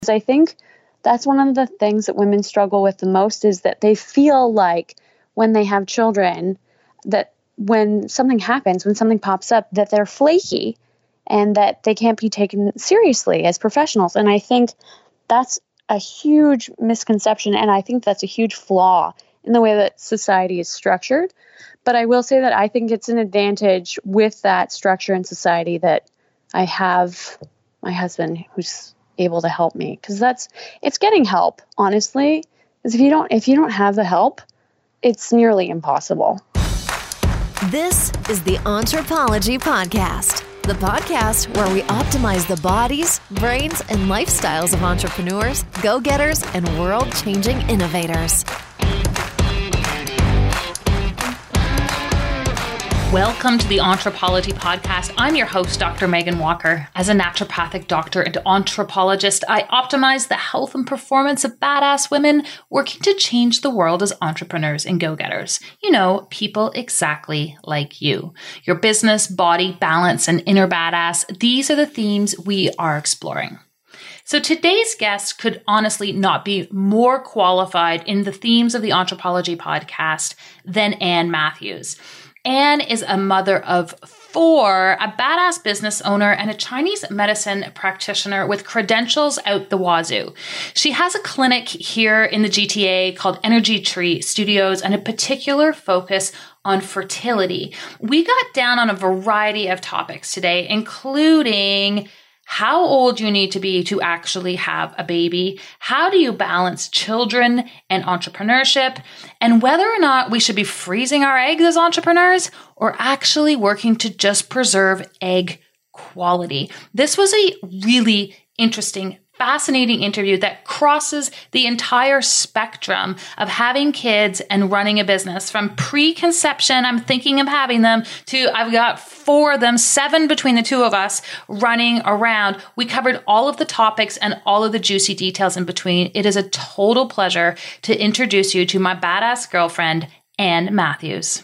I think that's one of the things that women struggle with the most, is that they feel like when they have children, that when something happens, when something pops up, that they're flaky and that they can't be taken seriously as professionals. And I think that's a huge misconception. And I think that's a huge flaw in the way that society is structured. But I will say that I think it's an advantage with that structure in society that I have my husband who's able to help me, because it's getting help, honestly. Because if you don't have the help, it's nearly impossible. This is the Anthropology Podcast, the podcast where we optimize the bodies, brains, and lifestyles of entrepreneurs, go-getters, and world-changing innovators. Welcome to the Anthropology Podcast. I'm your host, Dr. Megan Walker. As a naturopathic doctor and anthropologist, I optimize the health and performance of badass women working to change the world as entrepreneurs and go-getters. You know, people exactly like you. Your business, body, balance, and inner badass, these are the themes we are exploring. So today's guest could honestly not be more qualified in the themes of the Anthropology Podcast than Ann Matthews. Ann is a mother of 4, a badass business owner, and a Chinese medicine practitioner with credentials out the wazoo. She has a clinic here in the GTA called Energy Tree Studios and a particular focus on fertility. We got down on a variety of topics today, including how old you need to be to actually have a baby, how do you balance children and entrepreneurship, and whether or not we should be freezing our eggs as entrepreneurs or actually working to just preserve egg quality. This was a really interesting, fascinating interview that crosses the entire spectrum of having kids and running a business. From preconception, I'm thinking of having them, to I've got 4 of them, 7 between the 2 of us running around. We covered all of the topics and all of the juicy details in between. It is a total pleasure to introduce you to my badass girlfriend, Ann Matthews.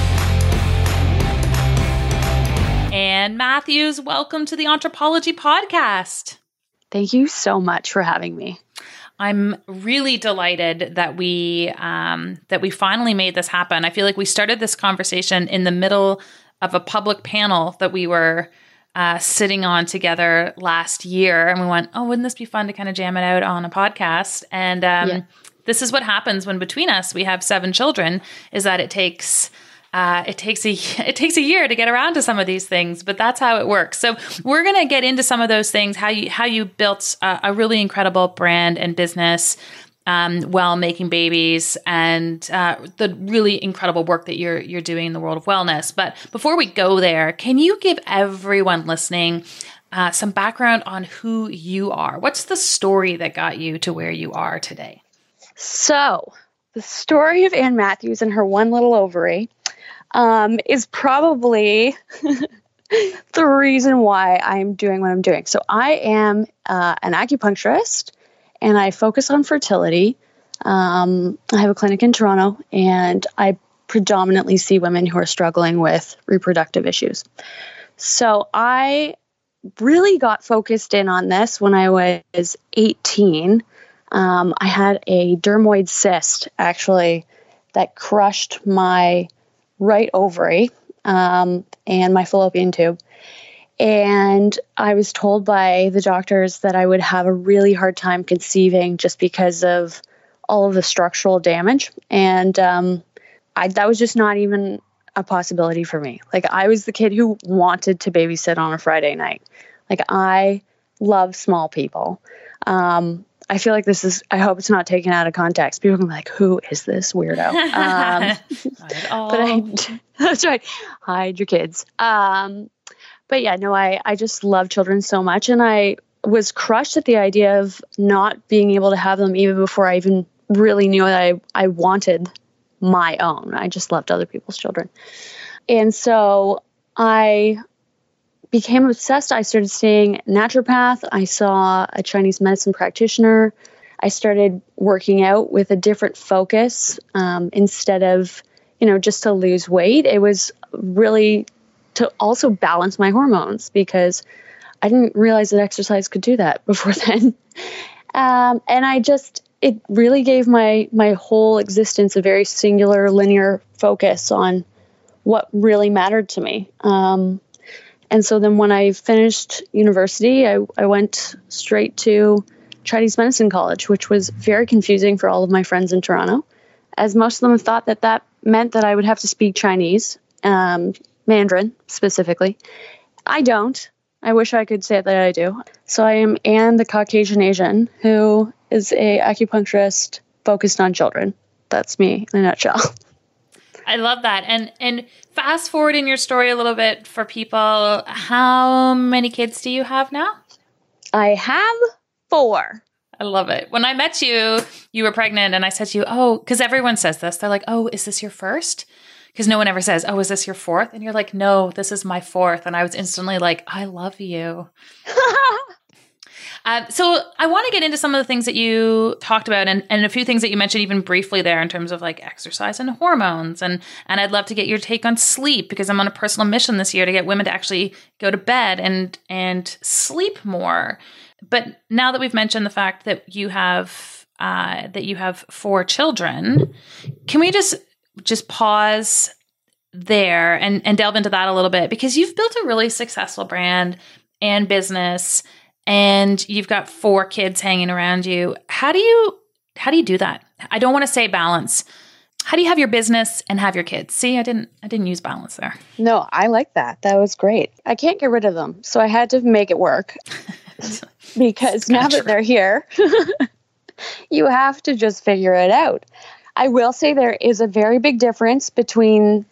Ann Matthews, welcome to the Anthropology Podcast. Thank you so much for having me. I'm really delighted that we finally made this happen. I feel like we started this conversation in the middle of a public panel that we were sitting on together last year, and we went, "Oh, wouldn't this be fun to kind of jam it out on a podcast?" And This is what happens when between us we have 7 children. Is that it takes a year to get around to some of these things, but that's how it works. So we're going to get into some of those things, how you built a really incredible brand and business while making babies, and the really incredible work that you're doing in the world of wellness. But before we go there, can you give everyone listening some background on who you are? What's the story that got you to where you are today? So the story of Ann Matthews and her one little ovary is probably the reason why I'm doing what I'm doing. So I am an acupuncturist, and I focus on fertility. I have a clinic in Toronto, and I predominantly see women who are struggling with reproductive issues. So I really got focused in on this when I was 18. I had a dermoid cyst, actually, that crushed my right ovary and my fallopian tube. And I was told by the doctors that I would have a really hard time conceiving just because of all of the structural damage. And that was just not even a possibility for me. Like, I was the kid who wanted to babysit on a Friday night. Like, I love small people. I feel like I hope it's not taken out of context. People can be like, who is this weirdo? Not at all. But that's right. Hide your kids. But yeah, no, I just love children so much. And I was crushed at the idea of not being able to have them even before I even really knew that I wanted my own. I just loved other people's children. And so I became obsessed. I started seeing naturopath. I saw a Chinese medicine practitioner. I started working out with a different focus instead of, just to lose weight. It was really to also balance my hormones, because I didn't realize that exercise could do that before then. And it really gave my whole existence a very singular, linear focus on what really mattered to me. And so then when I finished university, I went straight to Chinese Medicine College, which was very confusing for all of my friends in Toronto, as most of them thought that meant that I would have to speak Chinese, Mandarin specifically. I don't. I wish I could say that I do. So I am Anne, the Caucasian Asian, who is a acupuncturist focused on children. That's me in a nutshell. I love that. And fast forward in your story a little bit for people. How many kids do you have now? I have 4. I love it. When I met you, you were pregnant, and I said to you, oh, because everyone says this. They're like, oh, is this your first? Because no one ever says, oh, is this your 4th? And you're like, no, this is my 4th. And I was instantly like, I love you. So I want to get into some of the things that you talked about and a few things that you mentioned even briefly there in terms of like exercise and hormones. And I'd love to get your take on sleep, because I'm on a personal mission this year to get women to actually go to bed and sleep more. But now that we've mentioned the fact that you have 4 children, can we just pause there and delve into that a little bit? Because you've built a really successful brand and business, and you've got 4 kids hanging around you. How do you do that? I don't want to say balance. How do you have your business and have your kids? See, I didn't use balance there. No, I like that. That was great. I can't get rid of them, so I had to make it work. Because now that they're here, you have to just figure it out. I will say there is a very big difference between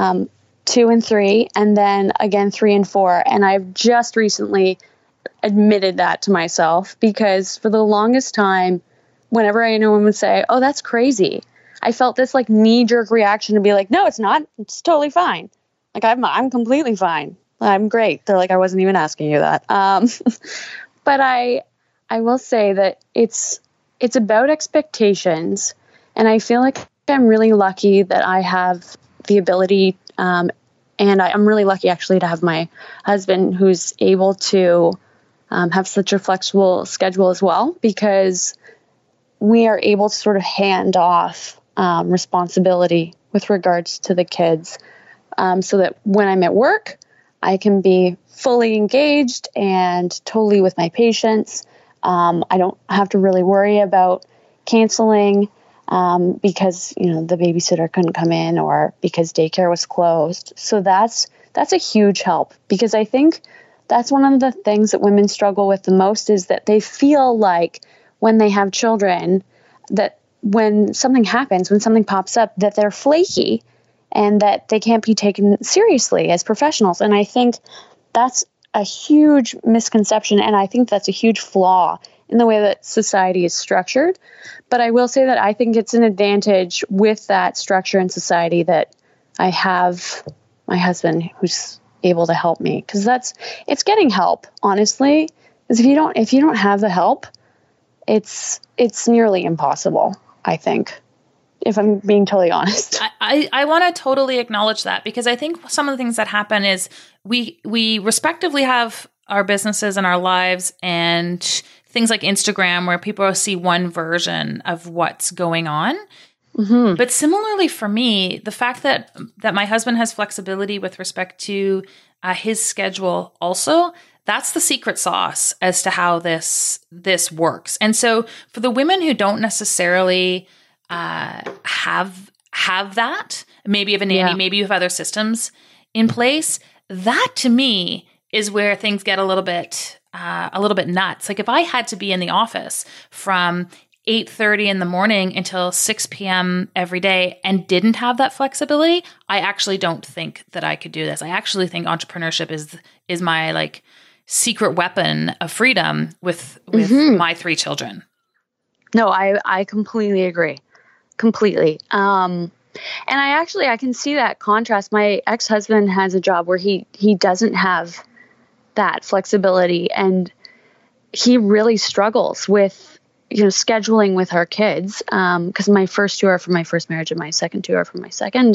2 and 3, and then again 3 and 4. And I've just recently admitted that to myself, because for the longest time, whenever anyone would say, oh, that's crazy, I felt this like knee-jerk reaction to be like, no, it's not. It's totally fine. Like I'm completely fine. I'm great. They're like, I wasn't even asking you that. But I will say that it's about expectations. And I feel like I'm really lucky that I have the ability, and I'm really lucky actually to have my husband who's able to have such a flexible schedule as well, because we are able to sort of hand off responsibility with regards to the kids, so that when I'm at work, I can be fully engaged and totally with my patients. I don't have to really worry about canceling because the babysitter couldn't come in or because daycare was closed. So that's a huge help, because I think that's one of the things that women struggle with the most, is that they feel like when they have children, that when something happens, when something pops up, that they're flaky and that they can't be taken seriously as professionals. And I think that's a huge misconception, and I think that's a huge flaw in the way that society is structured. But I will say that I think it's an advantage with that structure in society that I have my husband who's able to help me, because it's getting help, honestly. Because if you don't have the help, it's nearly impossible, I think, if I'm being totally honest. I want to totally acknowledge that, because I think some of the things that happen is we respectively have our businesses and our lives and things like Instagram, where people see one version of what's going on. Mm-hmm. But similarly for me, the fact that my husband has flexibility with respect to his schedule also, that's the secret sauce as to how this works. And so for the women who don't necessarily have that, maybe you have a nanny, maybe you have other systems in place, that to me is where things get a little bit nuts. Like if I had to be in the office from 8:30 in the morning until 6 p.m. every day and didn't have that flexibility, I actually don't think that I could do this. I actually think entrepreneurship is my like secret weapon of freedom with my 3 children. No, I completely agree. Completely. And I can see that contrast. My ex-husband has a job where he doesn't have that flexibility, and he really struggles with scheduling with our kids, because my first 2 are from my first marriage and my second 2 are from my second,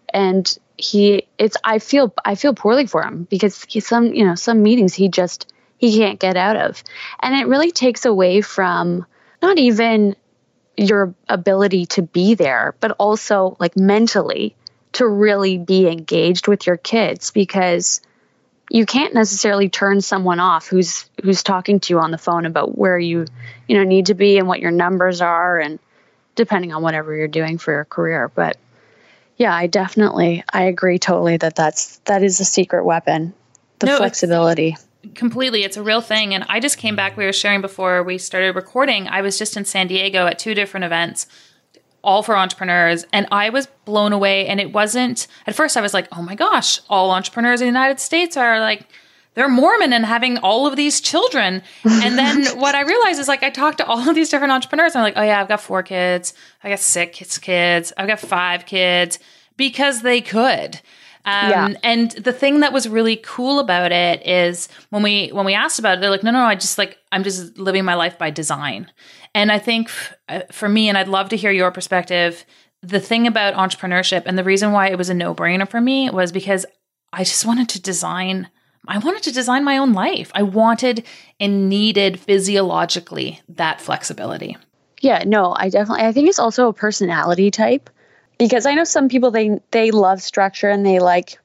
I feel poorly for him, because some meetings he he can't get out of. And it really takes away from not even your ability to be there, but also like mentally to really be engaged with your kids, because you can't necessarily turn someone off who's talking to you on the phone about where you need to be and what your numbers are, and depending on whatever you're doing for your career. But yeah, I agree totally that is a secret weapon, flexibility. Completely. It's a real thing. And I just came back, we were sharing before we started recording, I was just in San Diego at 2 different events, all for entrepreneurs. And I was blown away. And it wasn't, at first I was like, oh my gosh, all entrepreneurs in the United States are like, they're Mormon and having all of these children. And then what I realized is like, I talked to all of these different entrepreneurs. And I'm like, oh yeah, I've got 4 kids. I got 6 kids. I've got 5 kids, because they could. And the thing that was really cool about it is when we asked about it, they're like, no, I'm just living my life by design. And I think for me, and I'd love to hear your perspective, the thing about entrepreneurship and the reason why it was a no-brainer for me was because I just wanted to design my own life. I wanted and needed physiologically that flexibility. Yeah, no, I think it's also a personality type, because I know some people, they love structure and they like,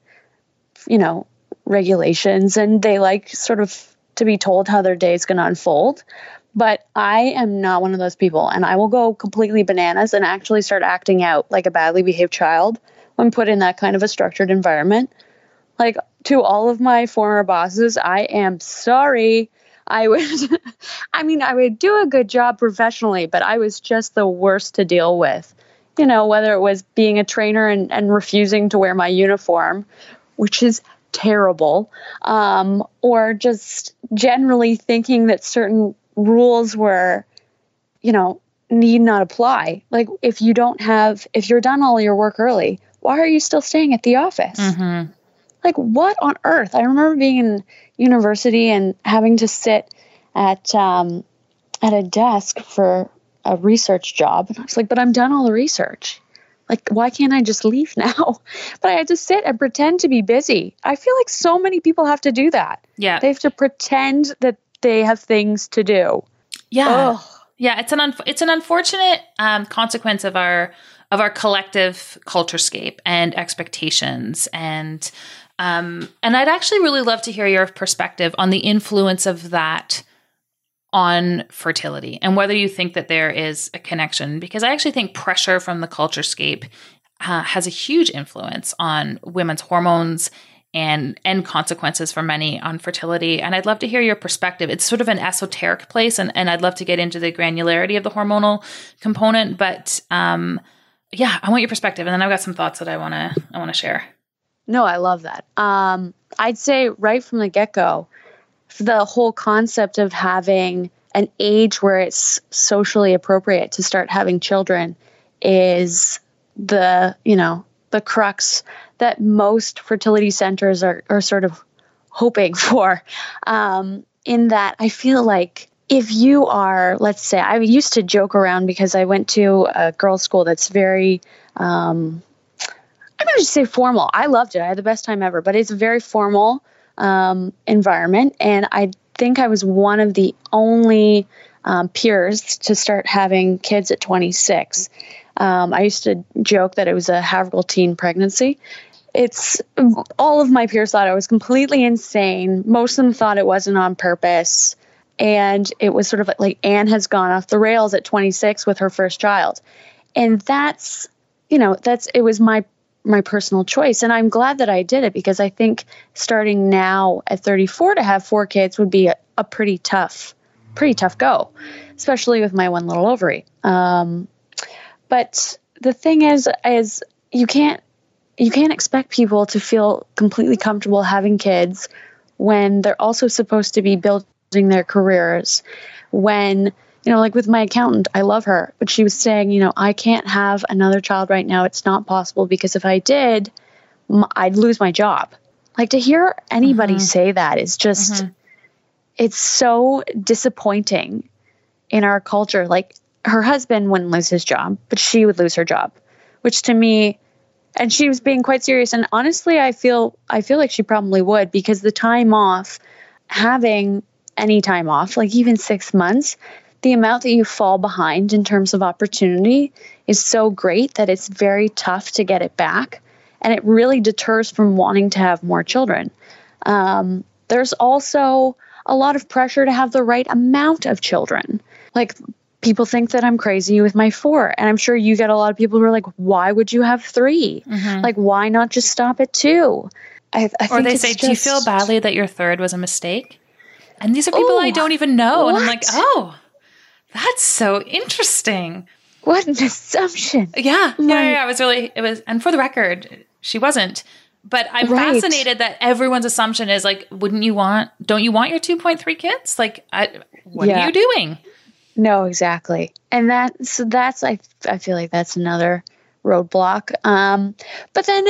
regulations, and they like sort of to be told how their day is going to unfold. But I am not one of those people, and I will go completely bananas and actually start acting out like a badly behaved child when put in that kind of a structured environment. Like, to all of my former bosses, I am sorry. I would do a good job professionally, but I was just the worst to deal with. Whether it was being a trainer and refusing to wear my uniform, which is terrible, or just generally thinking that certain rules were, need not apply. Like, if you're done all your work early, why are you still staying at the office? Mm-hmm. Like, what on earth? I remember being in university and having to sit at a desk for a research job. And I was like, but I'm done all the research. Like, why can't I just leave now? But I had to sit and pretend to be busy. I feel like so many people have to do that. Yeah. They have to pretend that they have things to do. Yeah. Ugh. Yeah. It's an unfortunate consequence of our collective culturescape and expectations. And I'd actually really love to hear your perspective on the influence of that on fertility and whether you think that there is a connection, because I actually think pressure from the culturescape has a huge influence on women's hormones and consequences for many on fertility. And I'd love to hear your perspective. It's sort of an esoteric place, and I'd love to get into the granularity of the hormonal component. But yeah, I want your perspective, and then I've got some thoughts that I want to share. No, I love that. I'd say right from the get-go, the whole concept of having an age where it's socially appropriate to start having children is the crux that most fertility centers are sort of hoping for. In that, I feel like if you are, let's say, I used to joke around because I went to a girls' school that's very, I'm going to just say formal. I loved it. I had the best time ever, but it's a very formal environment. And I think I was one of the only peers to start having kids at 26. I used to joke that it was a Havergal teen pregnancy. All of my peers thought I was completely insane. Most of them thought it wasn't on purpose. And it was sort of like Anne has gone off the rails at 26 with her first child. And it was my personal choice. And I'm glad that I did it, because I think starting now at 34 to have 4 kids would be a pretty tough go, especially with my one little ovary. But the thing is you can't expect people to feel completely comfortable having kids when they're also supposed to be building their careers. When, like with my accountant, I love her, but she was saying, I can't have another child right now. It's not possible, because if I did, I'd lose my job. Like, to hear anybody say that is just, it's so disappointing in our culture. Like, her husband wouldn't lose his job, but she would lose her job, which to me, and she was being quite serious. And honestly, I feel like she probably would, because the time off, having any time off, like even 6 months, the amount that you fall behind in terms of opportunity is so great that it's very tough to get it back. And it really deters from wanting to have more children. There's also a lot of pressure to have the right amount of children. Like, people think that I'm crazy with my 4. And I'm sure you get a lot of people who are like, why would you have 3? Mm-hmm. Like, why not just stop at 2? I or they say, do you feel badly that your 3rd was a mistake? And these are people I don't even know. What? And I'm like, oh, that's so interesting. What an assumption. Yeah. It was, and for the record, she wasn't. But I'm fascinated that everyone's assumption is like, don't you want your 2.3 kids? Like, what are you doing? No, exactly. And I feel like that's another roadblock. But then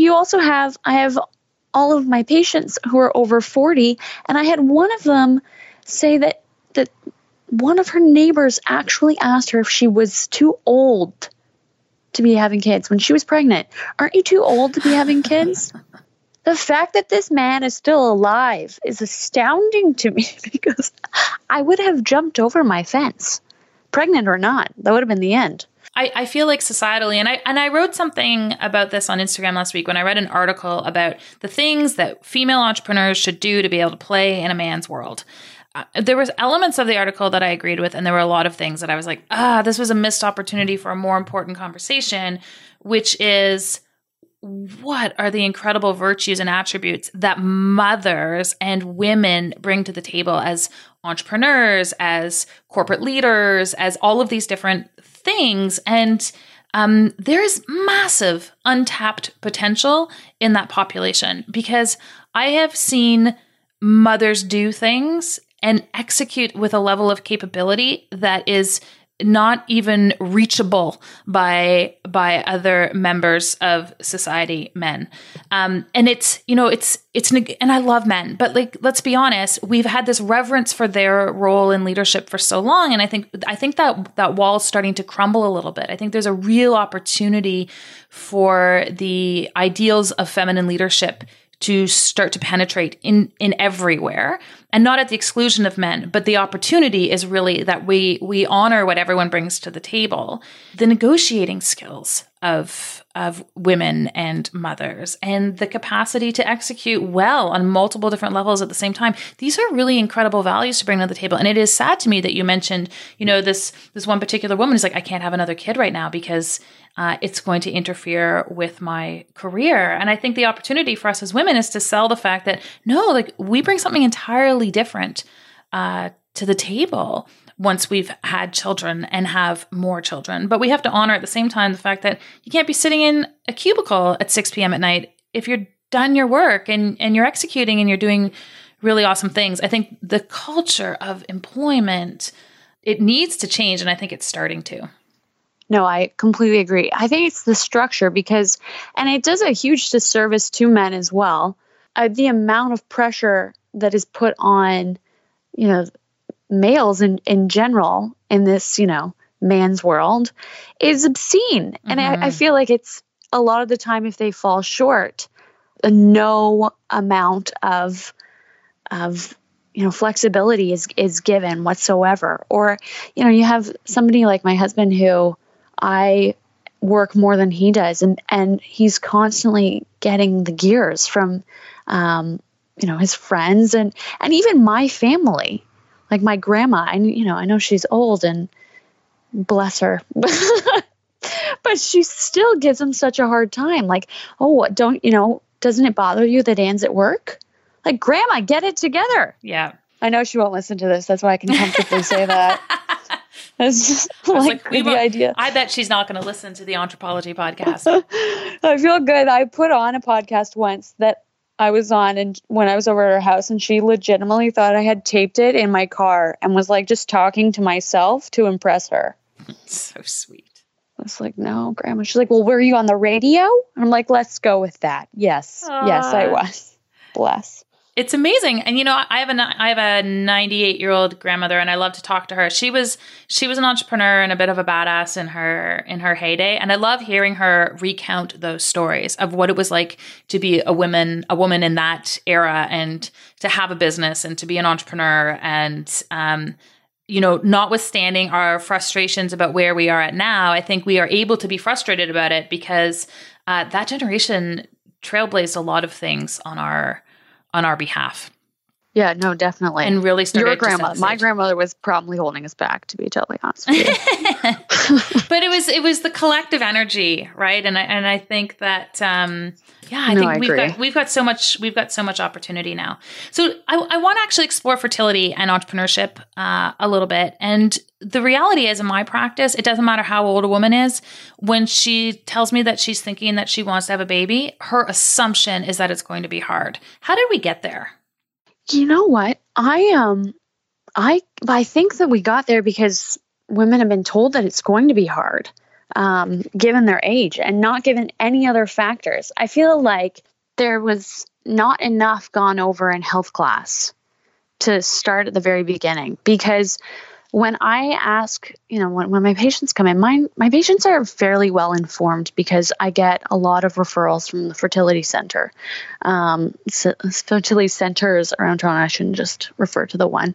I have all of my patients who are over 40, and I had one of them say that one of her neighbors actually asked her if she was too old to be having kids when she was pregnant. Aren't you too old to be having kids? The fact that this man is still alive is astounding to me, because I would have jumped over my fence, pregnant or not. That would have been the end. I feel like societally, and I wrote something about this on Instagram last week when I read an article about the things that female entrepreneurs should do to be able to play in a man's world. There was elements of the article that I agreed with, and there were a lot of things that I was like, this was a missed opportunity for a more important conversation, which is, what are the incredible virtues and attributes that mothers and women bring to the table as entrepreneurs, as corporate leaders, as all of these different things. And there's massive untapped potential in that population, because I have seen mothers do things and execute with a level of capability that is not even reachable by other members of society, men. And and I love men, but like, let's be honest, we've had this reverence for their role in leadership for so long. And I think that wall's starting to crumble a little bit. I think there's a real opportunity for the ideals of feminine leadership to start to penetrate in everywhere, and not at the exclusion of men. But the opportunity is really that we honor what everyone brings to the table. The negotiating skills of women and mothers, and the capacity to execute well on multiple different levels at the same time. These are really incredible values to bring to the table. And it is sad to me that you mentioned, this one particular woman is like, I can't have another kid right now because it's going to interfere with my career. And I think the opportunity for us as women is to sell the fact that, no, like, we bring something entirely different to the table once we've had children and have more children. But we have to honor at the same time the fact that you can't be sitting in a cubicle at 6 p.m. at night if you're done your work and you're executing and you're doing really awesome things. I think the culture of employment, it needs to change, and I think it's starting to. No, I completely agree. I think it's the structure, and it does a huge disservice to men as well. The amount of pressure that is put on, males in general in this, man's world is obscene. And I feel like it's a lot of the time, if they fall short, no amount of flexibility is given whatsoever. Or, you have somebody like my husband who I work more than he does, and he's constantly getting the gears from, his friends and even my family, like my grandma. And, I know she's old and bless her, but she still gives him such a hard time. Like, oh, doesn't it bother you that Anne's at work? Like, grandma, get it together. Yeah. I know she won't listen to this. That's why I can comfortably say that. It's just like the idea. I bet she's not going to listen to the Anthropology podcast. I feel good. I put on a podcast once that I was on, and when I was over at her house, and she legitimately thought I had taped it in my car and was like just talking to myself to impress her. So sweet. I was like, no, Grandma. She's like, well, were you on the radio? And I'm like, let's go with that. Yes. Yes, I was. Bless. It's amazing. And, I have a 98-year-old grandmother, and I love to talk to her. She was an entrepreneur and a bit of a badass in her heyday. And I love hearing her recount those stories of what it was like to be a woman in that era, and to have a business and to be an entrepreneur. And, notwithstanding our frustrations about where we are at now, I think we are able to be frustrated about it because that generation trailblazed a lot of things on our behalf. Yeah, no, definitely. And really started your grandmother. My grandmother was probably holding us back, to be totally honest with you. But it was the collective energy, right? And I think that I think we've got so much opportunity now. So I want to actually explore fertility and entrepreneurship a little bit. And the reality is, in my practice, it doesn't matter how old a woman is. When she tells me that she's thinking that she wants to have a baby, her assumption is that it's going to be hard. How did we get there? You know what? I think that we got there because women have been told that it's going to be hard, given their age and not given any other factors. I feel like there was not enough gone over in health class to start at the very beginning, because when I ask, when my patients come in, my patients are fairly well informed because I get a lot of referrals from the fertility center. Fertility centers around Toronto, I shouldn't just refer to the one.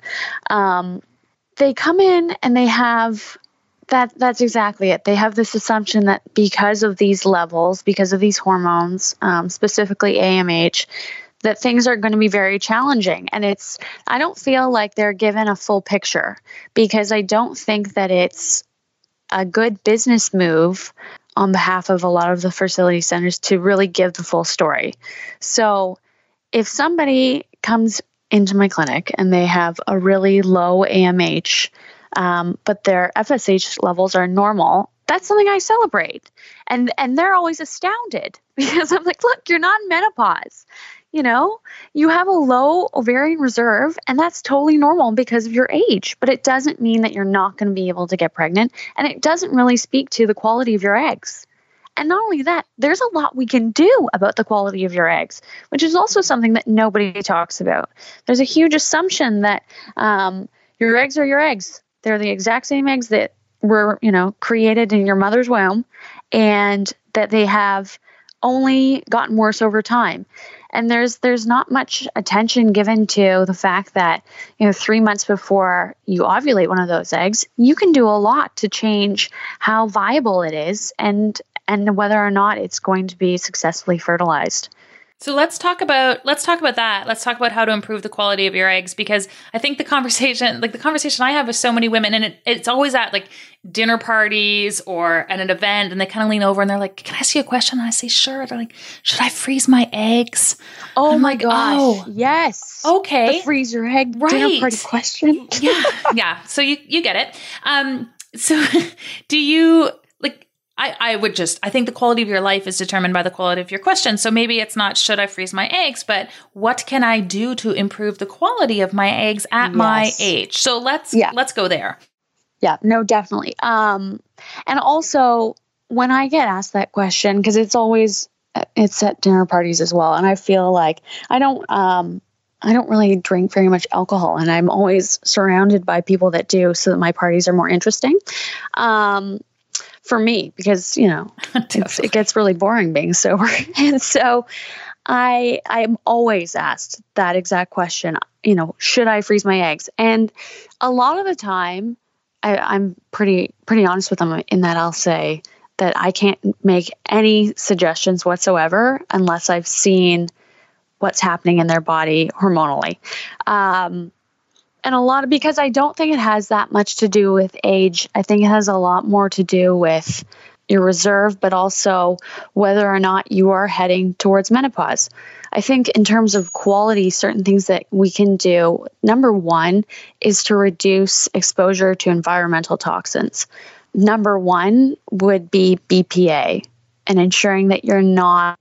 They come in and they have that's exactly it. They have this assumption that because of these levels, because of these hormones, specifically AMH, that things are going to be very challenging. And I don't feel like they're given a full picture, because I don't think that it's a good business move on behalf of a lot of the fertility centers to really give the full story. So if somebody comes into my clinic and they have a really low AMH, but their FSH levels are normal, that's something I celebrate. And they're always astounded, because I'm like, look, you're not in menopause. You have a low ovarian reserve, and that's totally normal because of your age, but it doesn't mean that you're not going to be able to get pregnant. And it doesn't really speak to the quality of your eggs. And not only that, there's a lot we can do about the quality of your eggs, which is also something that nobody talks about. There's a huge assumption that your eggs are your eggs. They're the exact same eggs that were, created in your mother's womb, and that they have only gotten worse over time. And there's not much attention given to the fact that, 3 months before you ovulate one of those eggs, you can do a lot to change how viable it is and whether or not it's going to be successfully fertilized. So let's talk about that. Let's talk about how to improve the quality of your eggs, because I think the conversation I have with so many women, and it's always at like dinner parties or at an event, and they kind of lean over and they're like, "Can I ask you a question?" And I say, "Sure." They're like, "Should I freeze my eggs?" Oh my gosh. Oh, yes. Okay. The freeze your egg dinner party question. Yeah. So you get it. So do you I think the quality of your life is determined by the quality of your question. So maybe it's not, should I freeze my eggs, but what can I do to improve the quality of my eggs at my age? So let's go there. Yeah, no, definitely. And also when I get asked that question, because it's at dinner parties as well. And I feel like I don't really drink very much alcohol, and I'm always surrounded by people that do, so that my parties are more interesting. For me, because, it gets really boring being sober. And so I'm always asked that exact question, should I freeze my eggs? And a lot of the time I'm pretty honest with them in that I'll say that I can't make any suggestions whatsoever unless I've seen what's happening in their body hormonally. And because I don't think it has that much to do with age. I think it has a lot more to do with your reserve, but also whether or not you are heading towards menopause. I think in terms of quality, certain things that we can do, number one is to reduce exposure to environmental toxins. Number one would be BPA, and ensuring that you're not,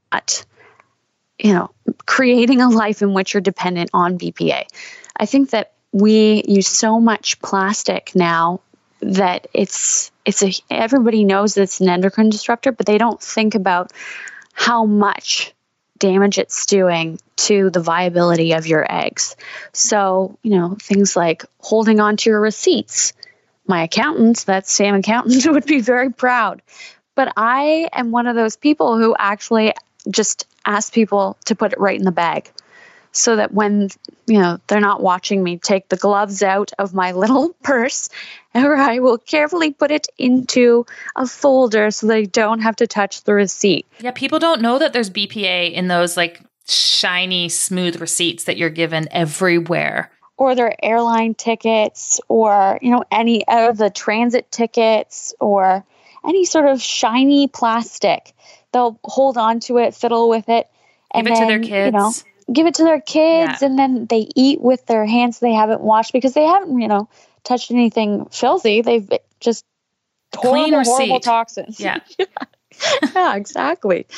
creating a life in which you're dependent on BPA. I think that we use so much plastic now that everybody knows that it's an endocrine disruptor, but they don't think about how much damage it's doing to the viability of your eggs. So, things like holding on to your receipts. My accountant, that Sam accountant, would be very proud. But I am one of those people who actually just ask people to put it right in the bag, so that when, they're not watching me take the gloves out of my little purse, or I will carefully put it into a folder so they don't have to touch the receipt. Yeah, people don't know that there's BPA in those like shiny, smooth receipts that you're given everywhere. Or their airline tickets, or, any of the transit tickets, or any sort of shiny plastic. They'll hold on to it, fiddle with it. Give it to their kids. Give it to their kids, Yeah. and then they eat with their hands they haven't washed because they haven't, touched anything filthy. They've just Clean horrible receipt. toxins. Yeah. Yeah, exactly.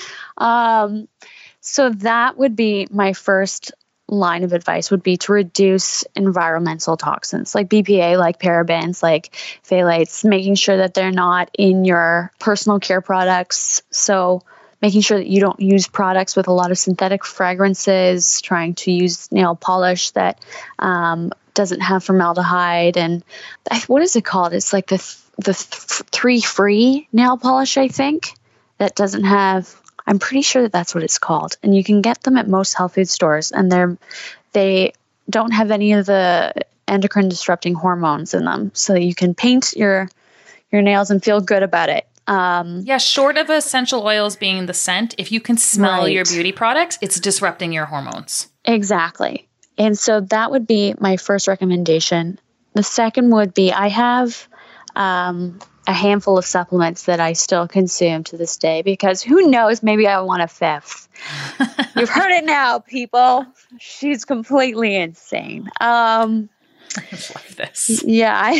So that would be my first line of advice, would be to reduce environmental toxins like BPA, like parabens, like phthalates, making sure that they're not in your personal care products. So making sure that you don't use products with a lot of synthetic fragrances, trying to use nail polish that doesn't have formaldehyde. And what is it called? It's like the 3-free nail polish, I think, that doesn't have, I'm pretty sure that that's what it's called. And you can get them at most health food stores, and they don't have any of the endocrine disrupting hormones in them. So you can paint your nails and feel good about it. Short of essential oils being the scent, if you can smell Right. your beauty products, it's disrupting your hormones. Exactly. And so that would be my first recommendation. The second would be, I have a handful of supplements that I still consume to this day, because who knows, maybe I want a fifth. You've heard it now, people. She's completely insane. I love this. Yeah.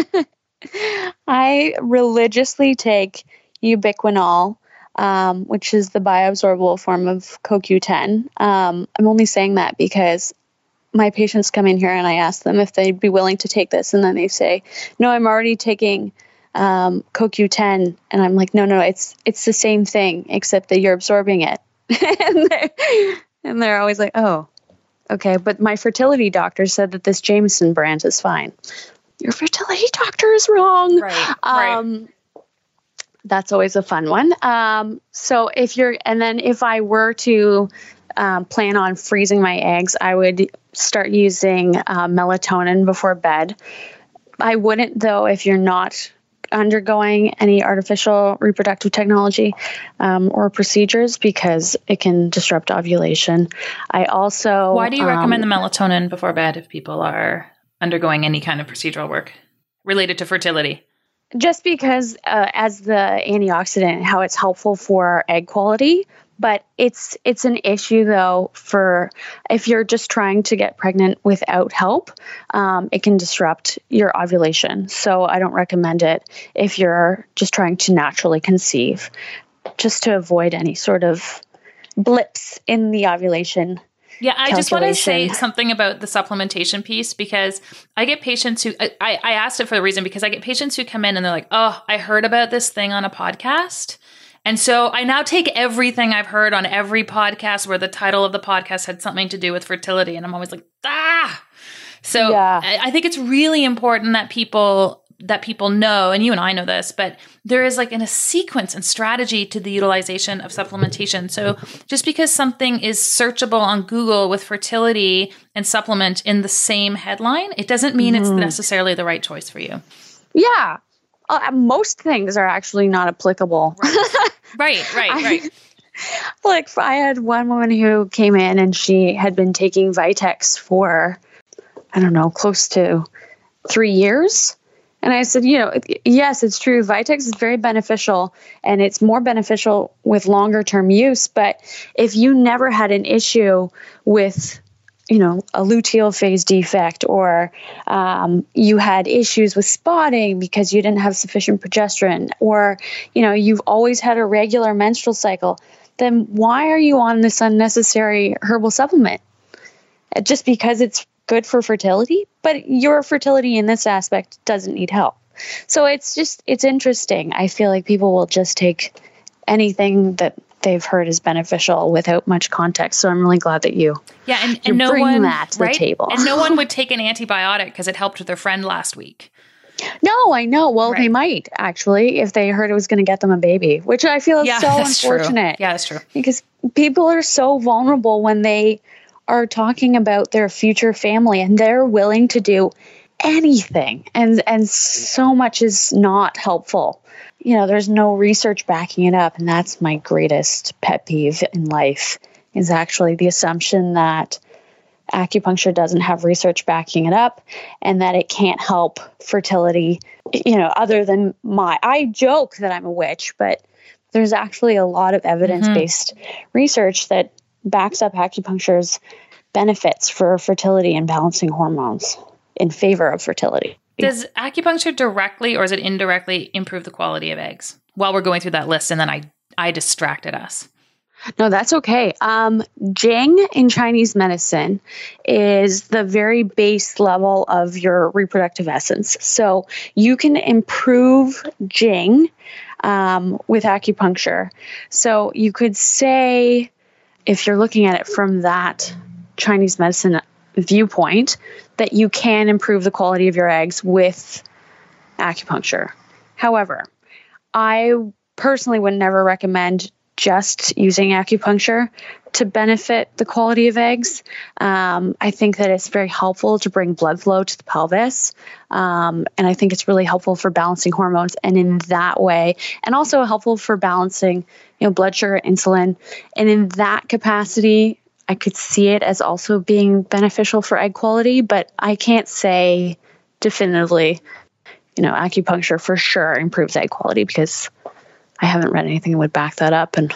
I religiously take ubiquinol, which is the bioabsorbable form of CoQ10. I'm only saying that because my patients come in here and I ask them if they'd be willing to take this, and then they say, no, I'm already taking CoQ10. And I'm like, no, it's the same thing, except that you're absorbing it. and they're always like, oh, okay. But my fertility doctor said that this Jameson brand is fine. Your fertility doctor is wrong. Right. That's always a fun one. So if I were to plan on freezing my eggs, I would start using melatonin before bed. I wouldn't, though, if you're not undergoing any artificial reproductive technology or procedures, because it can disrupt ovulation. Why do you recommend the melatonin before bed if people are undergoing any kind of procedural work related to fertility? Just because as the antioxidant, how it's helpful for egg quality. But it's an issue, though, for if you're just trying to get pregnant without help, it can disrupt your ovulation. So I don't recommend it if you're just trying to naturally conceive, just to avoid any sort of blips in the ovulation. Yeah, I just want to say calculation. something about the supplementation piece, because I get patients who, I asked it for the reason, because I get patients who come in and they're like, oh, I heard about this thing on a podcast. And so I now take everything I've heard on every podcast where the title of the podcast had something to do with fertility. And I'm always like, So Yeah. I think it's really important that people know, and you and I know this, but there is like a sequence and strategy to the utilization of supplementation. So just because something is searchable on Google with fertility and supplement in the same headline, it doesn't mean it's necessarily the right choice for you. Yeah. Most things are actually not applicable. Right. Like, I had one woman who came in and she had been taking Vitex for, I don't know, close to 3 years. And I said, yes, it's true. Vitex is very beneficial, and it's more beneficial with longer term use. But if you never had an issue with, a luteal phase defect, or you had issues with spotting because you didn't have sufficient progesterone, or, you've always had a regular menstrual cycle, then why are you on this unnecessary herbal supplement? Just because it's good for fertility, but your fertility in this aspect doesn't need help. So it's interesting. I feel like people will just take anything that they've heard is beneficial without much context. So I'm really glad that you and no bring one that to the table. And no one would take an antibiotic because it helped with their friend last week. No, I know. Well, they might actually if they heard it was going to get them a baby, which I feel is so unfortunate. True. Yeah, that's true. Because people are so vulnerable when they are talking about their future family, and they're willing to do anything, and so much is not helpful. There's no research backing it up, and that's my greatest pet peeve in life, is actually the assumption that acupuncture doesn't have research backing it up and that it can't help fertility, other than I joke that I'm a witch, but there's actually a lot of evidence-based research that backs up acupuncture's benefits for fertility and balancing hormones in favor of fertility. Does acupuncture directly or is it indirectly improve the quality of eggs? While we're going through that list, and then I distracted us. No, that's okay. Jing in Chinese medicine is the very base level of your reproductive essence. So you can improve Jing with acupuncture. So you could say, if you're looking at it from that Chinese medicine viewpoint, that you can improve the quality of your eggs with acupuncture. However, I personally would never recommend just using acupuncture to benefit the quality of eggs. I think that it's very helpful to bring blood flow to the pelvis. And I think it's really helpful for balancing hormones. And in that way, and also helpful for balancing, blood sugar, insulin. And in that capacity, I could see it as also being beneficial for egg quality, but I can't say definitively, acupuncture for sure improves egg quality, because I haven't read anything that would back that up. And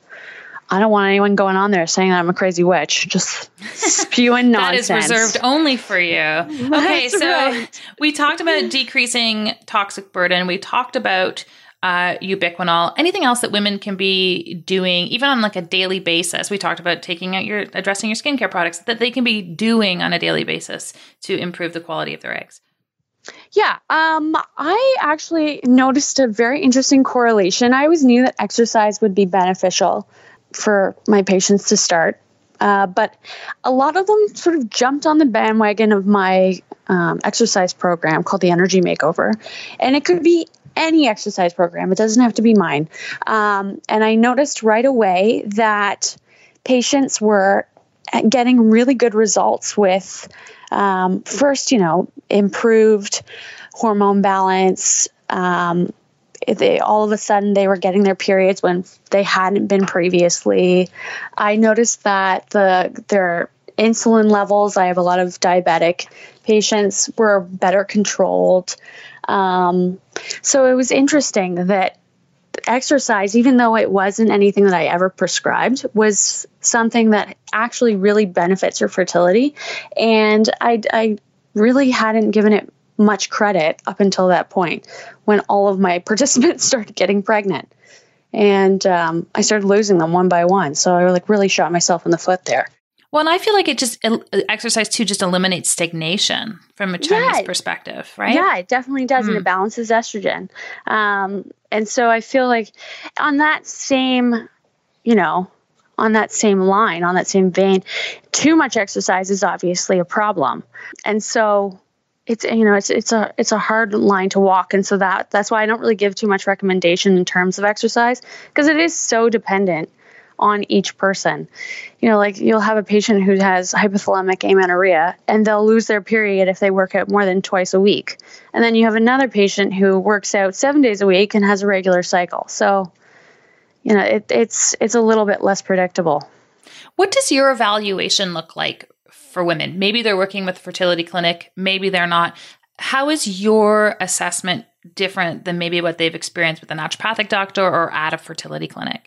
I don't want anyone going on there saying that I'm a crazy witch, just spewing nonsense. That is reserved only for you. Okay, so we talked about decreasing toxic burden. We talked about ubiquinol. Anything else that women can be doing, even on like a daily basis? We talked about addressing your skincare products that they can be doing on a daily basis to improve the quality of their eggs. Yeah, I actually noticed a very interesting correlation. I always knew that exercise would be beneficial for my patients to start, but a lot of them sort of jumped on the bandwagon of my exercise program called the Energy Makeover, and it could be any exercise program. It doesn't have to be mine. And I noticed right away that patients were getting really good results with first, improved hormone balance. All of a sudden they were getting their periods when they hadn't been previously. I noticed that their insulin levels, I have a lot of diabetic patients, were better controlled. So it was interesting that exercise, even though it wasn't anything that I ever prescribed, was something that actually really benefits your fertility. And I really hadn't given it much credit up until that point, when all of my participants started getting pregnant. And I started losing them one by one. So I really shot myself in the foot there. Well, and I feel like exercise too just eliminates stagnation from a Chinese perspective, right? Yeah, it definitely does. And it balances estrogen. And so I feel like on that same, on that same line, on that same vein, too much exercise is obviously a problem. And so it's a hard line to walk. And so that's why I don't really give too much recommendation in terms of exercise, because it is so dependent on each person. You'll have a patient who has hypothalamic amenorrhea, and they'll lose their period if they work out more than twice a week. And then you have another patient who works out 7 days a week and has a regular cycle. So, it's a little bit less predictable. What does your evaluation look like for women? Maybe they're working with a fertility clinic, maybe they're not. How is your assessment different than maybe what they've experienced with a naturopathic doctor or at a fertility clinic?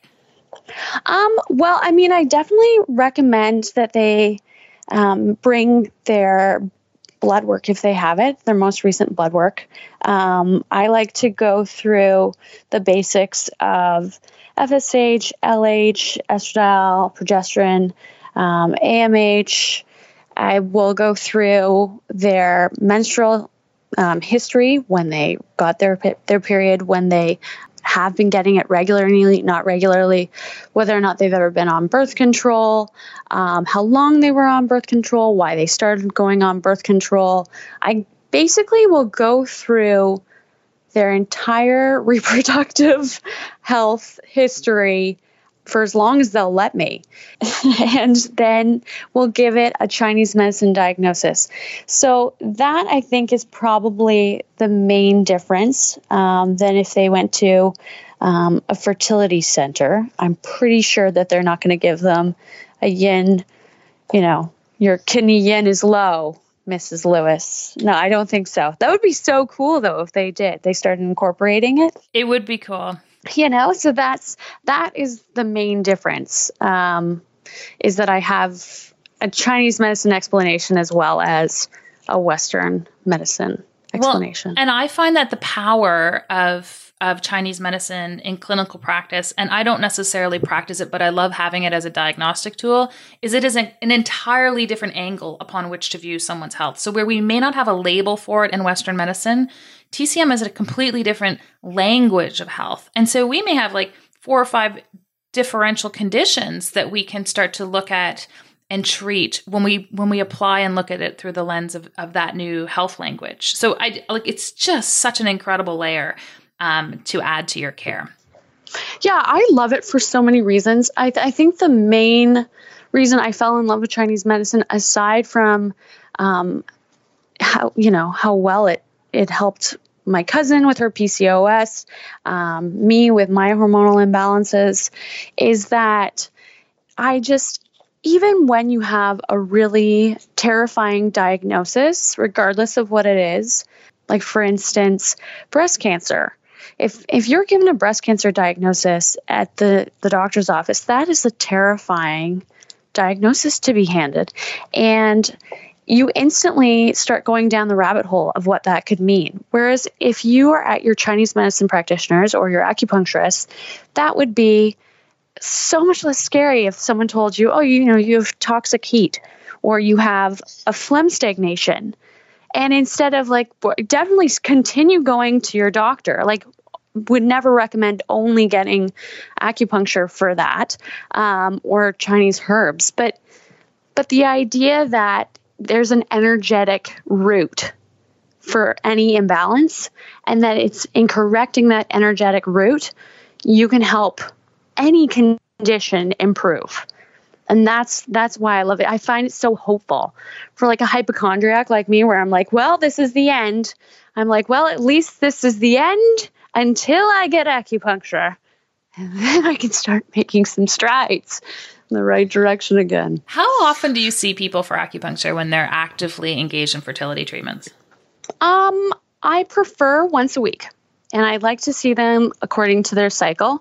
Well, I definitely recommend that they bring their blood work if they have it, their most recent blood work. I like to go through the basics of FSH, LH, estradiol, progesterone, AMH. I will go through their menstrual history, when they got their period, when they have been getting it regularly, not regularly, whether or not they've ever been on birth control, how long they were on birth control, why they started going on birth control. I basically will go through their entire reproductive health history for as long as they'll let me. And then we'll give it a Chinese medicine diagnosis. So that, I think, is probably the main difference than if they went to a fertility center. I'm pretty sure that they're not going to give them a yin, your kidney yin is low, Mrs. Lewis. No, I don't think so. That would be so cool, though, if they did. They started incorporating it. It would be cool. So that is the main difference, is that I have a Chinese medicine explanation as well as a Western medicine explanation. Well, and I find that the power of Chinese medicine in clinical practice, and I don't necessarily practice it, but I love having it as a diagnostic tool, is it is an entirely different angle upon which to view someone's health. So where we may not have a label for it in Western medicine, TCM is a completely different language of health. And so we may have like 4 or 5 differential conditions that we can start to look at and treat when we apply and look at it through the lens of that new health language. So it's just such an incredible layer to add to your care. Yeah, I love it for so many reasons. I think the main reason I fell in love with Chinese medicine, aside from how well it helped my cousin with her PCOS, me with my hormonal imbalances, is that even when you have a really terrifying diagnosis, regardless of what it is, like for instance, breast cancer, if you're given a breast cancer diagnosis at the doctor's office, that is a terrifying diagnosis to be handed. And you instantly start going down the rabbit hole of what that could mean. Whereas if you are at your Chinese medicine practitioners or your acupuncturist, that would be so much less scary if someone told you, you have toxic heat or you have a phlegm stagnation. And instead of definitely continue going to your doctor, would never recommend only getting acupuncture for that or Chinese herbs. But the idea that there's an energetic root for any imbalance, and that it's in correcting that energetic root, you can help any condition improve. And that's why I love it. I find it so hopeful for a hypochondriac like me, where I'm like, well, this is the end. I'm like, well, at least this is the end until I get acupuncture. And then I can start making some strides in the right direction again. How often do you see people for acupuncture when they're actively engaged in fertility treatments? I prefer once a week, and I like to see them according to their cycle.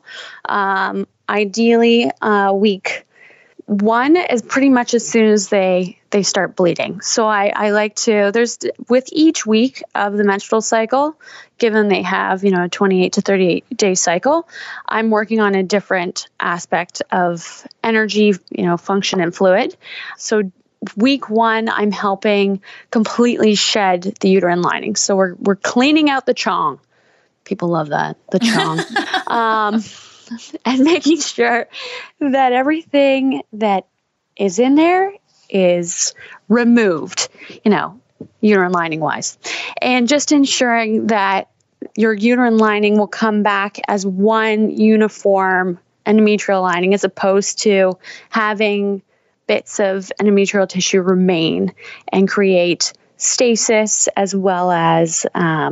Ideally, week 1 is pretty much as soon as they start bleeding. So I like to, with each week of the menstrual cycle, given they have, a 28 to 38 day cycle, I'm working on a different aspect of energy, function and fluid. So week 1, I'm helping completely shed the uterine lining. So we're cleaning out the chong. People love that, the chong. And making sure that everything that is in there is removed, uterine lining wise. And just ensuring that your uterine lining will come back as one uniform endometrial lining, as opposed to having bits of endometrial tissue remain and create stasis, as well as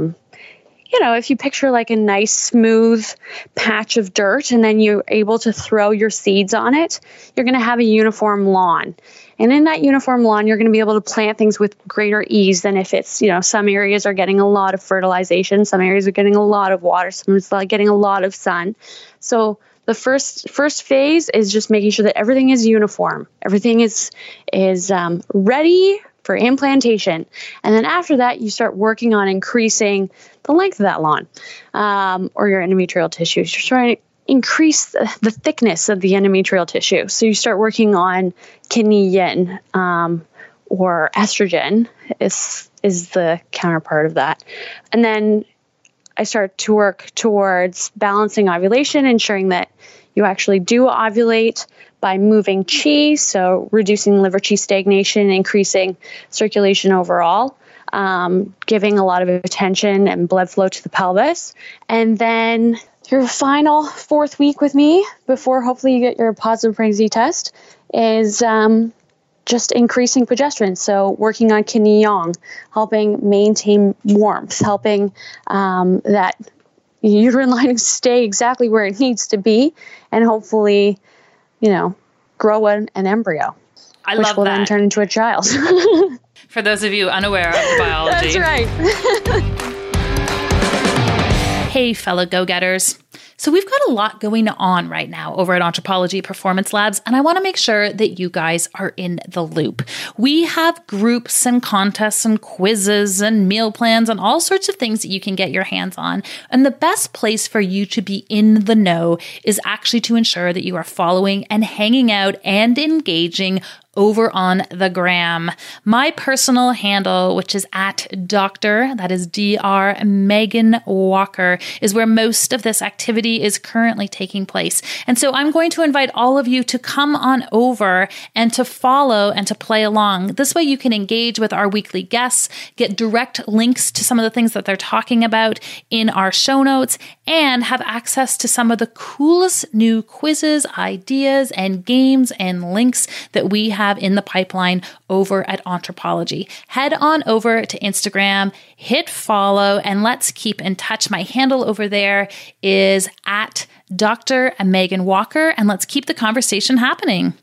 if you picture a nice smooth patch of dirt and then you're able to throw your seeds on it, you're going to have a uniform lawn. And in that uniform lawn, you're going to be able to plant things with greater ease than if it's, some areas are getting a lot of fertilization, some areas are getting a lot of water, some is getting a lot of sun. So the first phase is just making sure that everything is uniform. Everything is ready for implantation. And then after that, you start working on increasing the length of that lawn or your endometrial tissue. You're trying to increase the thickness of the endometrial tissue. So you start working on kidney yin or estrogen is the counterpart of that. And then I start to work towards balancing ovulation, ensuring that you actually do ovulate by moving qi, so reducing liver qi stagnation, increasing circulation overall, giving a lot of attention and blood flow to the pelvis. And then your final 4th week with me, before hopefully you get your positive pregnancy test, is just increasing progesterone. So working on yin yang, helping maintain warmth, helping that uterine lining stay exactly where it needs to be, and hopefully, grow an embryo. Which will then turn into a child. For those of you unaware of the biology. That's right. Hey, fellow go-getters. So we've got a lot going on right now over at Anthropologie Performance Labs, and I want to make sure that you guys are in the loop. We have groups and contests and quizzes and meal plans and all sorts of things that you can get your hands on. And the best place for you to be in the know is actually to ensure that you are following and hanging out and engaging over on the gram. My personal handle, which is at Dr. Megan Walker, is where most of this activity is currently taking place. And so I'm going to invite all of you to come on over and to follow and to play along. This way you can engage with our weekly guests, get direct links to some of the things that they're talking about in our show notes, and have access to some of the coolest new quizzes, ideas, and games and links that we have in the pipeline over at Anthropologie. Head on over to Instagram, hit follow, and let's keep in touch. My handle over there is at Dr. Megan Walker, and let's keep the conversation happening.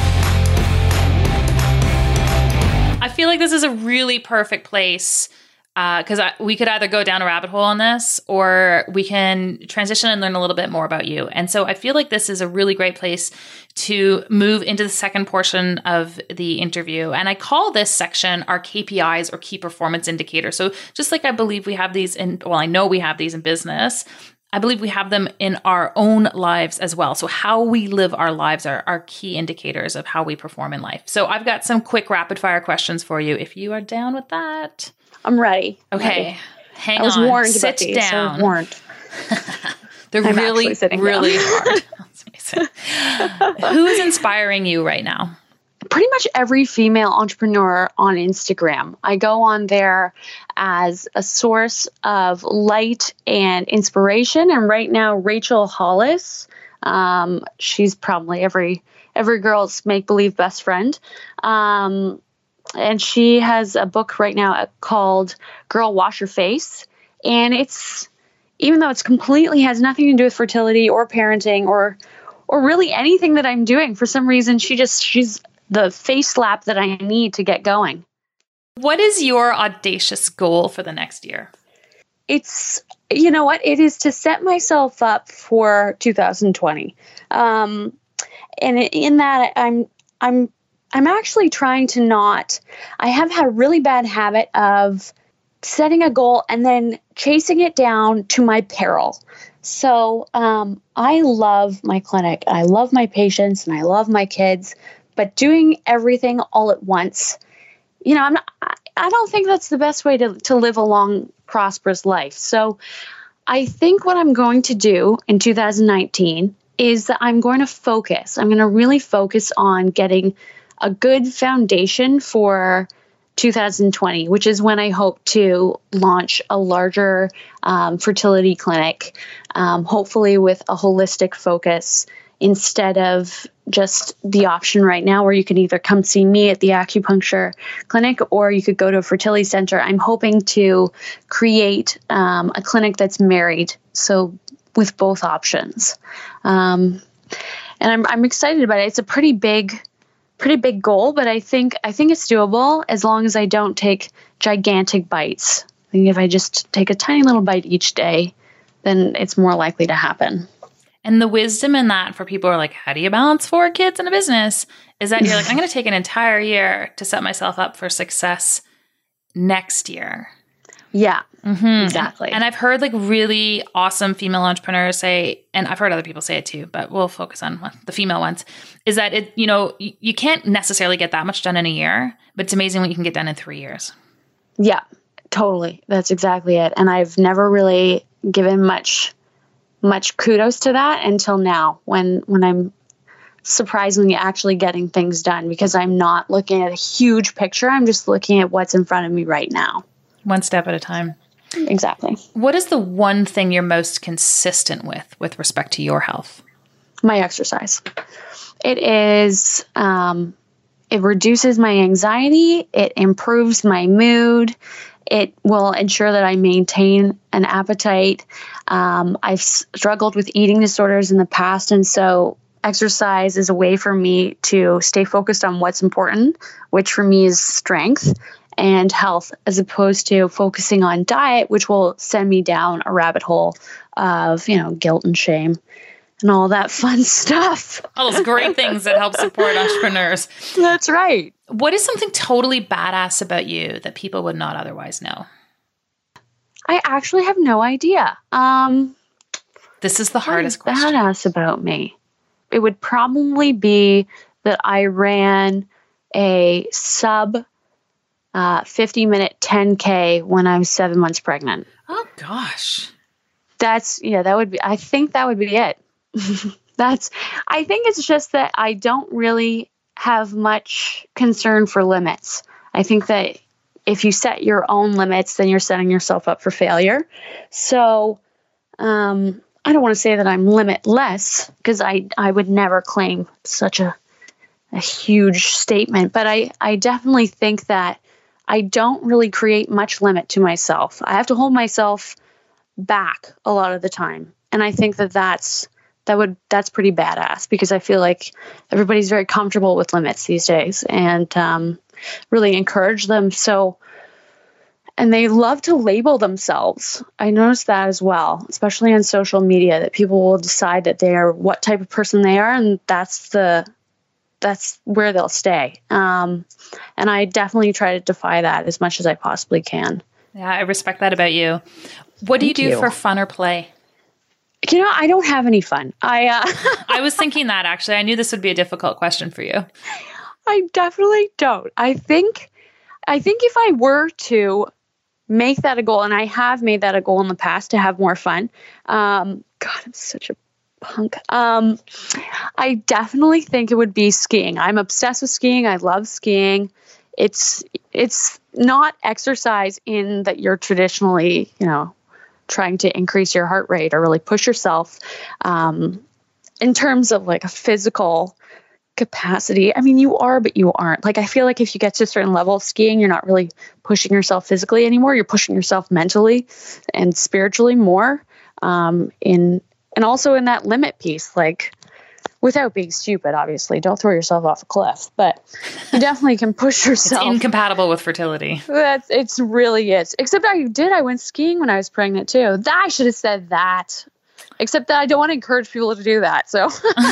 I feel like this is a really perfect place because we could either go down a rabbit hole on this, or we can transition and learn a little bit more about you. And so I feel like this is a really great place to move into the second portion of the interview. And I call this section our KPIs, or key performance indicators. So just like I believe we have these I know we have these in business, I believe we have them in our own lives as well. So how we live our lives are our key indicators of how we perform in life. So I've got some quick rapid fire questions for you if you are down with that. I'm ready. Okay. Hang on. I was warned Sit about these, down. So warned. They're I'm really hard. That's amazing. Who is inspiring you right now? Pretty much every female entrepreneur on Instagram. I go on there as a source of light and inspiration. And right now, Rachel Hollis, she's probably every girl's make-believe best friend. And she has a book right now called Girl Wash Your Face. And it's, even though it's completely has nothing to do with fertility or parenting or really anything that I'm doing, for some reason, she's the face slap that I need to get going. What is your audacious goal for the next year? It's, you know what? It is to set myself up for 2020. And in that, I'm actually trying to not, I have had a really bad habit of setting a goal and then chasing it down to my peril. So I love my clinic, I love my patients, and I love my kids, but doing everything all at once, I don't think that's the best way to live a long, prosperous life. So I think what I'm going to do in 2019 is that I'm going to focus. I'm going to really focus on getting a good foundation for 2020, which is when I hope to launch a larger fertility clinic, hopefully with a holistic focus instead of just the option right now where you can either come see me at the acupuncture clinic or you could go to a fertility center. I'm hoping to create a clinic that's married, so with both options. And I'm excited about it. It's a pretty big goal, but I think it's doable as long as I don't take gigantic bites. I think if I just take a tiny little bite each day, then it's more likely to happen. And the wisdom in that for people who are like, how do you balance 4 kids and a business? Is that you're like, I'm going to take an entire year to set myself up for success next year. Yeah, exactly. And I've heard like really awesome female entrepreneurs say, and I've heard other people say it too, but we'll focus on the female ones, is that you can't necessarily get that much done in a year, but it's amazing what you can get done in 3 years. Yeah, totally. That's exactly it. And I've never really given much kudos to that until now when I'm surprisingly actually getting things done, because I'm not looking at a huge picture. I'm just looking at what's in front of me right now. One step at a time. Exactly. What is the one thing you're most consistent with respect to your health? My exercise. It is, it reduces my anxiety. It improves my mood. It will ensure that I maintain an appetite. I've struggled with eating disorders in the past, and so exercise is a way for me to stay focused on what's important, which for me is strength and health, as opposed to focusing on diet, which will send me down a rabbit hole of, guilt and shame and all that fun stuff. All those great things that help support entrepreneurs. That's right. What is something totally badass about you that people would not otherwise know? I actually have no idea. This is the hardest question. Badass about me. It would probably be that I ran a sub 50-minute 10K when I was 7 months pregnant. Oh gosh. I think that would be it. I think it's just that I don't really have much concern for limits. I think that if you set your own limits, then you're setting yourself up for failure. So, I don't want to say that I'm limitless, because I would never claim such a huge statement, but I definitely think that I don't really create much limit to myself. I have to hold myself back a lot of the time. And I think that's pretty badass, because I feel like everybody's very comfortable with limits these days, and really encourage them. So, and they love to label themselves. I noticed that as well, especially on social media, that people will decide that they are what type of person they are, and that's where they'll stay. And I definitely try to defy that as much as I possibly can. Yeah, I respect that about you. What do you do for fun or play? I don't have any fun. I was thinking that, actually. I knew this would be a difficult question for you. I definitely don't. I think if I were to make that a goal, and I have made that a goal in the past to have more fun. God, I'm such a punk. I definitely think it would be skiing. I'm obsessed with skiing. I love skiing. It's not exercise in that you're traditionally, trying to increase your heart rate or really push yourself in terms of like a physical capacity. I mean, you are, but you aren't. Like, I feel like if you get to a certain level of skiing, you're not really pushing yourself physically anymore. You're pushing yourself mentally and spiritually more. And also in that limit piece, like, without being stupid, obviously, don't throw yourself off a cliff, but you definitely can push yourself. It's incompatible with fertility. It really is. Except I went skiing when I was pregnant too. I should have said that. Except that I don't want to encourage people to do that. So,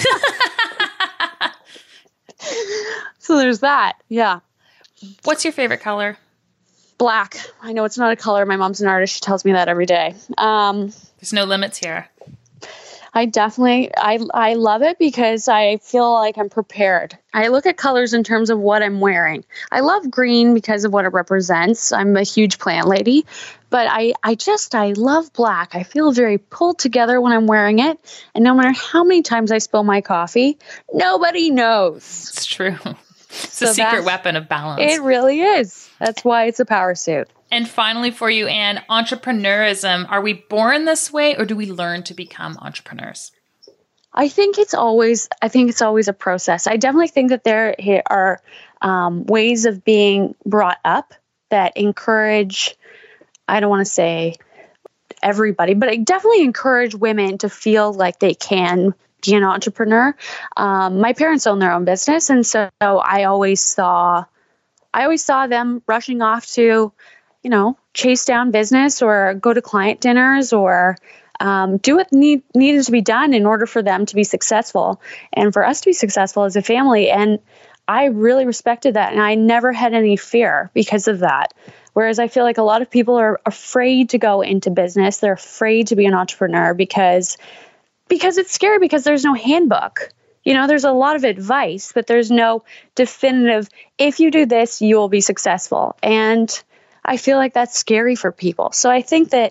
so there's that. Yeah. What's your favorite color? Black. I know it's not a color. My mom's an artist. She tells me that every day. There's no limits here. I love it because I feel like I'm prepared. I look at colors in terms of what I'm wearing. I love green because of what it represents. I'm a huge plant lady, but I love black. I feel very pulled together when I'm wearing it. And no matter how many times I spill my coffee, nobody knows. It's true. It's a secret weapon of balance. It really is. That's why it's a power suit. And finally for you, Anne, entrepreneurism. Are we born this way, or do we learn to become entrepreneurs? I think it's always a process. I definitely think that there are ways of being brought up that encourage, I don't want to say everybody, but I definitely encourage women to feel like they can be an entrepreneur. My parents own their own business, and so I always saw them rushing off to, chase down business or go to client dinners or do what needed to be done in order for them to be successful and for us to be successful as a family. And I really respected that. And I never had any fear because of that. Whereas I feel like a lot of people are afraid to go into business. They're afraid to be an entrepreneur because it's scary, because there's no handbook. There's a lot of advice, but there's no definitive, if you do this, you will be successful. And I feel like that's scary for people. So I think that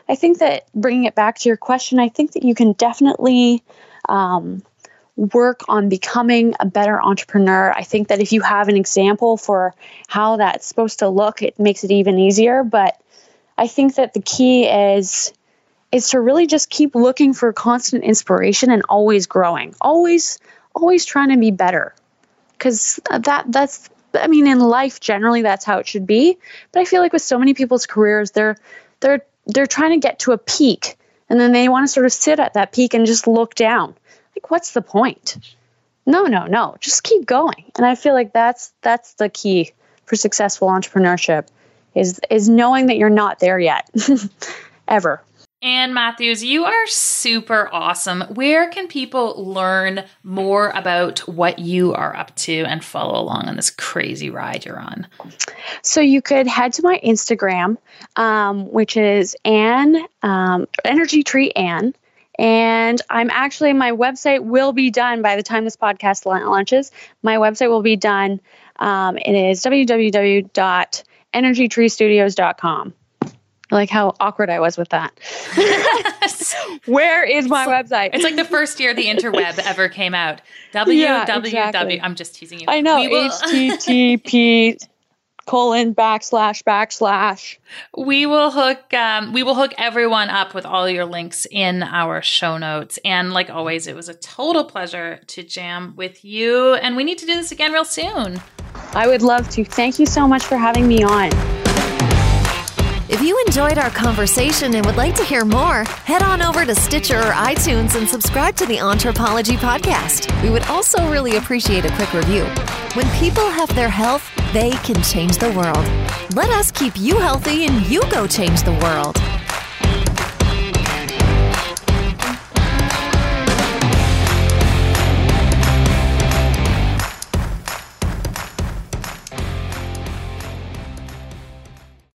I think that bringing it back to your question, I think that you can definitely work on becoming a better entrepreneur. I think that if you have an example for how that's supposed to look, it makes it even easier. But I think that the key is to really just keep looking for constant inspiration and always growing, always trying to be better. Because that's in life generally that's how it should be. But I feel like with so many people's careers, they're trying to get to a peak, and then they want to sort of sit at that peak and just look down. Like, what's the point? No, just keep going. And I feel like that's the key for successful entrepreneurship is knowing that you're not there yet, ever. Ann Matthews, you are super awesome. Where can people learn more about what you are up to and follow along on this crazy ride you're on? So you could head to my Instagram, which is Ann, Energy Tree Ann. And my website will be done by the time this podcast launches. My website will be done. It is www.energytreestudios.com. Like how awkward I was with that. Where is my website? It's like the first year the interweb ever came out. www. I'm just teasing you. I know. HTTP://. We will hook everyone up with all your links in our show notes. And like always, it was a total pleasure to jam with you. And we need to do this again real soon. I would love to. Thank you so much for having me on. If you enjoyed our conversation and would like to hear more, head on over to Stitcher or iTunes and subscribe to the Anthropology Podcast. We would also really appreciate a quick review. When people have their health, they can change the world. Let us keep you healthy and you go change the world.